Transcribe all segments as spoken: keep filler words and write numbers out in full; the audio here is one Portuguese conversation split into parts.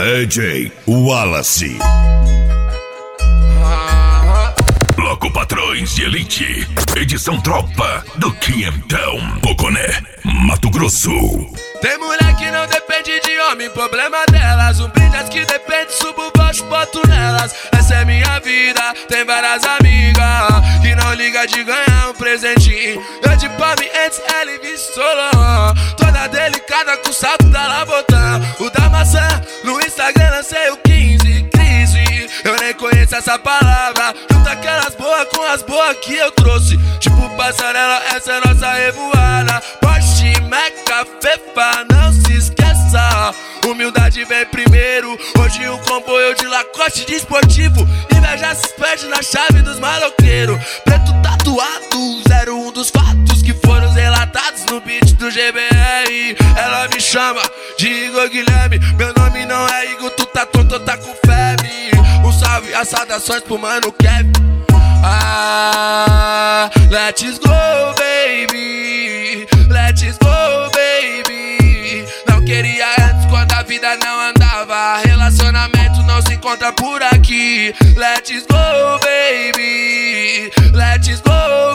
D J Wallace. Bloco Patrões de Elite, edição tropa do Quinhentão, Poconé, Mato Grosso. Tem mulher que não depende de homem, problema delas. Um brilhas que depende, subo baixo, boto nelas. Essa é minha vida, tem várias amigas que não liga de ganhar um presentinho. Eu de palme antes, ela solon, toda delicada com o salto da Labotã. O da maçã, no Instagram lancei o quinze, crise. Eu nem conheço essa palavra, junta aquelas boas com as boas que eu trouxe. Tipo passarela, essa é nossa revoada. Porsche, Meca, Fefa, não se esqueça. Humildade vem primeiro. Hoje um comboio de Lacoste de esportivo. Inveja se perde na chave dos maloqueiros. Preto tatuado, zero um dos fatos que foram relatados no beat do G B R. Ela me chama de Igor Guilherme. Meu nome não é Igor, tu tá tonto, tá com febre. Um salve, as saudações pro mano Kevin. Ah, let's go, baby. Let's go, baby. Não queria antes quando a vida não andava. Relacionamento não se encontra por aqui. Let's go, baby. Let's go,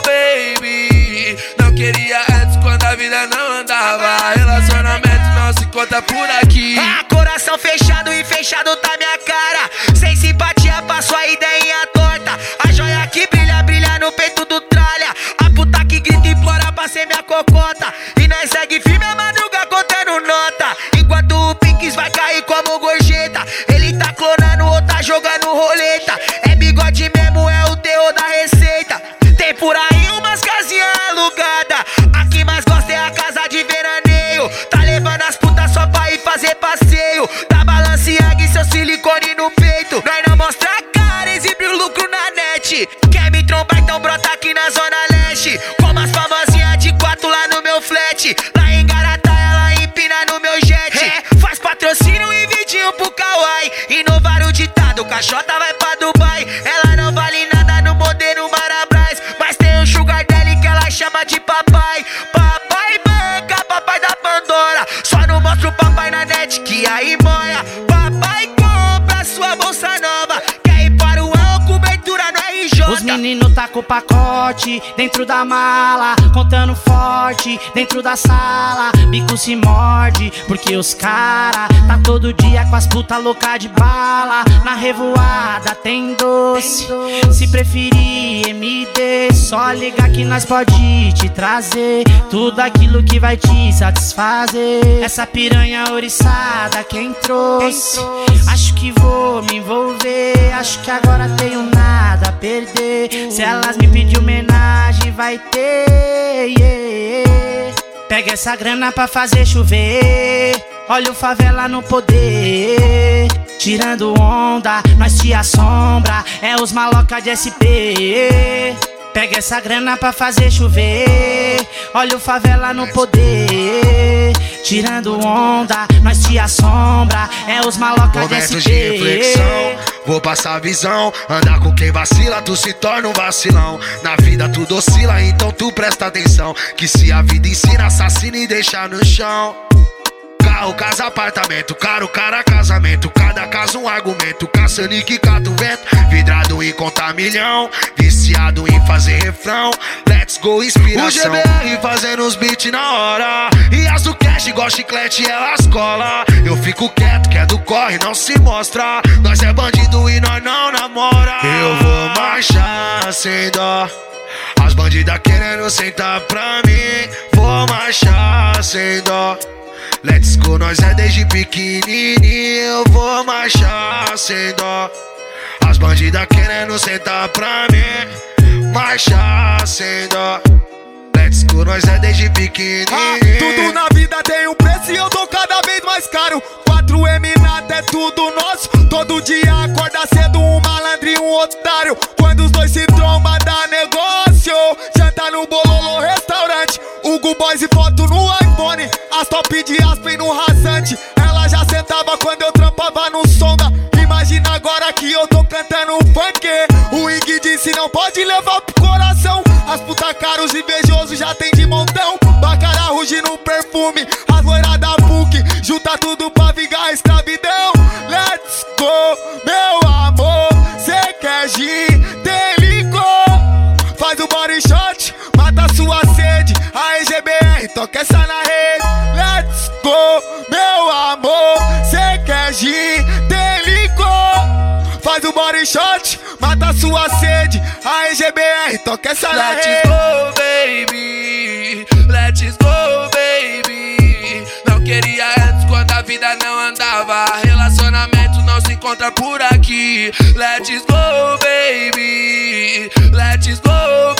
baby. Não queria antes quando a vida não andava. Relacionamento não se encontra por aqui. Ah, coração fechado e fechado tá minha cara. Sem simpatia pra sua ideinha torta. A joia que brilha, brilha no peito do tralha. A puta que grita e implora pra ser minha cocota. E nós segue firme a madruga contando nota. Enquanto o Pinks vai cair como gorjeta. Ele tá clonando ou tá jogando roleta. É bigode mesmo, é o terror da receita. Tem por aí umas casinhas alugadas. A que mais gosta é a casa de veraneio. Tá levando as putas só pra ir fazer passeio. Da Balenciaga e seu silicone no peito. Nós não mostra a cara, exibe o lucro na net. Quer me trombar, então brota aqui na zona leste. Como as famosinhas de quatro lá no meu flat. Lá em Garatá ela empina no meu jet. É, faz patrocínio e vidinho pro Kawaii. Inovar o ditado, caixota vai pra Dubai. Ela não vale nada no modelo Marabras. Mas tem um sugar daddy que ela chama de papai. Papai banca, papai da Pandora. Só não mostra o papai na net que aí moia. Papai compra sua bolsa nova. Quer ir para o Al, cobertura no R J. Os meninos tá com o pacote dentro da mala, contando forte dentro da sala. Bico se morde, porque os cara tá todo dia com as puta louca de bala. Na revoada tem doce, se preferir M D, só ligar que nós pode te trazer tudo aquilo que vai te satisfazer. Essa piranha oriçada quem trouxe, acho que vou me envolver. Acho que agora tenho nada a perder. Se elas me pedir homenagem vai ter, yeah. Pega essa grana pra fazer chover. Olha o favela no poder. Tirando onda, nós te assombra. É os maloca de S P. Pega essa grana pra fazer chover. Olha o favela no poder. Tirando onda, nós te assombra. É os maloca de S P. Momentos de reflexão, vou passar a visão. Andar com quem vacila, tu se torna um vacilão. Na vida tudo oscila, então tu presta atenção. Que se a vida ensina, assassina e deixa no chão. Carro, casa, apartamento, caro, cara, casamento. Cada caso um argumento, caça-nique, cata o vento. Vidrado em contar milhão, viciado em fazer refrão. Let's go, inspiração. O G B R fazendo os beats na hora. E as do cash, igual chiclete, elas cola. Eu fico quieto, que é do corre, não se mostra. Nós é bandido e nós não namora. Eu vou marchar sem dó. As bandidas querendo sentar pra mim. Vou marchar sem dó. Let's go, nós é desde pequenininho. Eu vou marchar sem dó. As bandidas querendo sentar pra mim. Marchar sem dó. Let's go, nós é desde pequenininho. Ah, tudo na vida tem um preço e eu tô cada vez mais caro. quatro M nada é tudo nosso. Todo dia acorda cedo um malandro e um otário. Quando os dois se trombam dá negócio. Janta no Bololô restaurante. Hugo Boys e foto no iPhone. As top de Aspen no rasante. Ela já sentava quando eu trampava no sonda. Imagina agora que eu tô cantando funk. O Ig disse não pode levar pro coração. As puta caros invejosos já tem de montão. Bacara ruge no perfume. As loiras da P U C junta tudo pra vingar a escravidão. body shot, mata sua sede. A E G B R, toca essa na Let's rede. go, baby. Let's go, baby. Não queria antes quando a vida não andava. Relacionamento não se encontra por aqui. Let's go, baby. Let's go,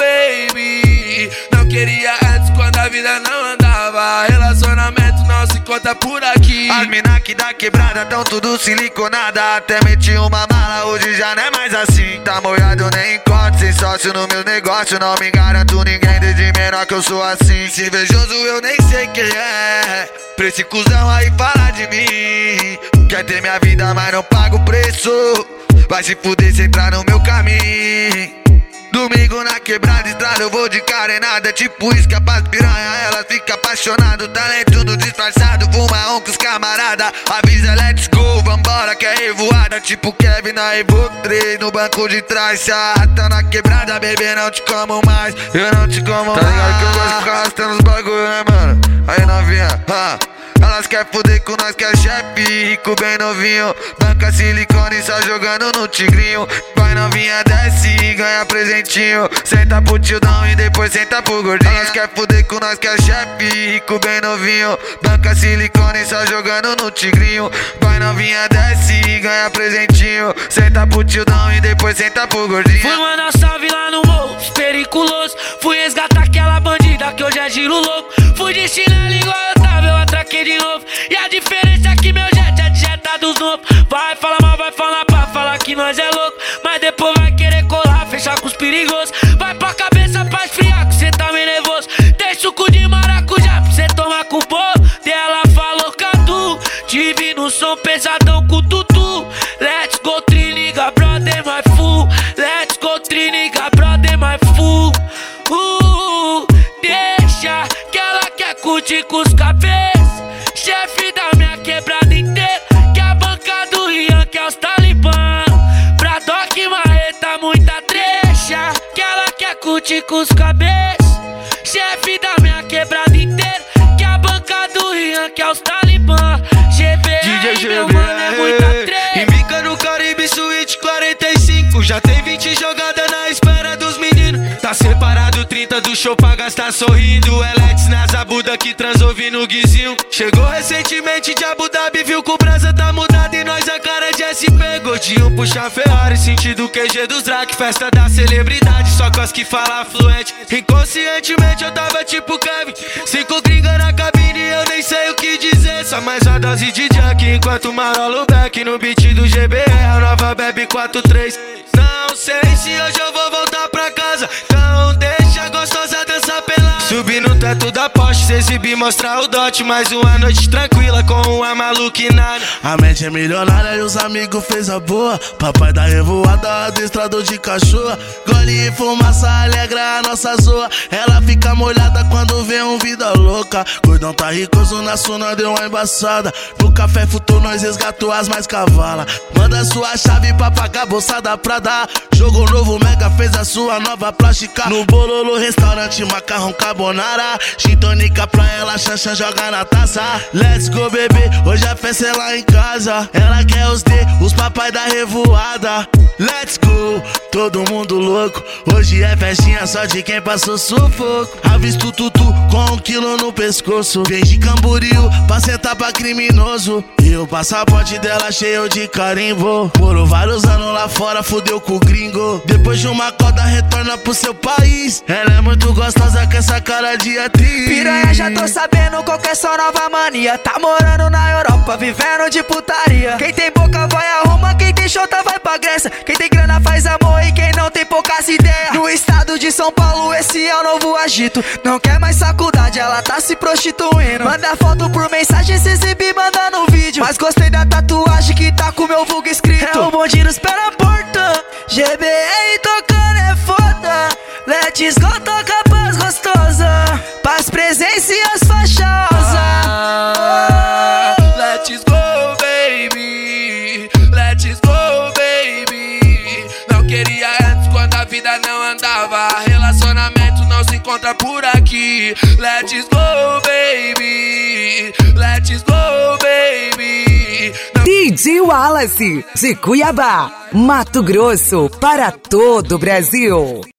baby. Não queria antes quando a vida não andava. Relacionamento não se encontra por aqui. As mina que da quebrada tão tudo siliconada. Até meti uma mala, hoje já não é mais assim. Tá molhado, eu nem encontro. Sem sócio no meu negócio, não me garanto ninguém. Desde menor que eu sou assim. Se invejoso eu nem sei quem é. Pra esse cuzão aí falar de mim. Quer ter minha vida, mas não paga o preço. Vai se fuder se entrar no meu caminho. Domingo na quebrada, estrada, eu vou de carenada. Tipo isca pras piranha, ela fica apaixonada. Talento no disfarçado, fuma um com os camarada. Avisa, let's go, vambora que é revoada. Tipo Kevin na Evo três, no banco de trás. Se a rata na quebrada, bebê, não te como mais. Eu não te como mais. Tá ligado que eu gosto de ficar arrastando os bagulho, né, mano? Aí novinha, ha. Elas quer fuder com nós que é chefe, rico bem novinho. Banca silicone só jogando no tigrinho. Vai novinha, desce e ganha presentinho. Senta pro tildão e depois senta pro gordinho. Elas quer fuder com nós que é chefe, rico bem novinho. Banca silicone só jogando no tigrinho. Vai novinha, desce e ganha presentinho. Senta pro tildão e depois senta pro gordinho. Fui mandar salve lá no morro, periculoso. Fui resgatar aquela bandida que hoje é giro louco. Fui de chinelo igual eu tava, eu atraquei de novo. E a diferença é que meu jet é de jeta dos novos. Vai falar mal, vai falar pra falar que nós é louco. Mas depois vai querer colar, fechar com os perigosos. Vai pra cabeça pra esfriar que cê tá meio nervoso. Tem suco de maracujá pra cê tomar com o bolo. Dela falou catu, tive no som pesadão com tutu. Let's go triniga, brother, my fool. Let's go triniga, brother, my fool. uh, Deixa que ela quer curtir com os cabeças. Chefe da minha quebrada inteira, que a banca do Rian, que é os talibã. Pra Doc Marreta, muita trecha, que ela quer curtir com os cabeças. Chefe da minha quebrada inteira, que a banca do Rian, que é os talibã. G B R, meu mano, é muita trecha. Embica no Caribe Suíte quarenta e cinco. Já tem vinte jogadas na espera dos meninos. Tá separado trinta do show pra gastar sorrindo. Elex na Zabuda que transou vindo guizinho. Chegou recentemente de Abu Dhabi, viu que o Brasa tá mudado e nós a cara de S P. Gordinho puxa Ferrari, sentido Q G dos Drac. Festa da celebridade, só com as que fala fluente. Inconscientemente eu tava tipo Kevin. Cinco gringa na cabine, eu nem sei o que dizer. Só mais uma dose de Jack enquanto marolo back no beat do G B R, a nova Bebe quatro três. Não sei se hoje eu vou voltar pra casa, então deixa a gostosa dançar pelada. Subir no teto da Porsche, se exibir, mostrar o dote. Mais uma noite tranquila com uma maluquinada. A mente é milionária e os amigos fez a boa. Papai da revoada, adestrador de cachorro. Gole e fumaça alegra a nossa zoa. Ela fica molhada quando vê um vida louca. Gordão tá ricoso na suna, deu uma embaçada. No café futou, nós resgatou as mais cavalas. Manda sua chave pra pagar a bolsa da Prada. Jogo novo, Mega fez a sua nova plástica. No Bololo, restaurante, macarrão carbonara. Gin tônica pra ela, chancha, joga na taça. Let's go, bebê, hoje a festa é lá em casa. Ela quer os D, os papai da revoada. Let's go, todo mundo louco. Hoje é festinha só de quem passou sufoco. Avisto tutu com um quilo no pescoço. Vem de Camboriú pra sentar pra criminoso. E o passaporte dela cheio de carimbo. Morou vários anos lá fora, fudeu com o gringo. Depois de uma coda retorna pro seu país. Ela é muito gostosa com essa cara de atriz. Piranha, já tô sabendo qual que é sua nova mania. Tá morando na Europa, vivendo de putaria. Quem tem boca vai a Roma, quem tem chota vai pra Grécia. Quem tem grana faz amor e quem não tem poucas ideias. No estado de São Paulo esse é o novo agito. Não quer mais faculdade, ela tá se prostituindo. Manda foto por mensagem, se exibir, manda no vídeo. Mas gostei da tatuagem que tá com meu vulgo escrito. É o bonde nos pé na porta. G B R tocando é foda. Let's go, toca paz gostosa. Paz, presença e as fachosa. Ah, let's go, baby. Let's go, baby. Não queria antes quando a vida não andava. Relacionamento não se encontra por aqui. Let's go, baby. Let's go, baby. Não... D D J Wallace, de Cuiabá, Mato Grosso, para todo o Brasil.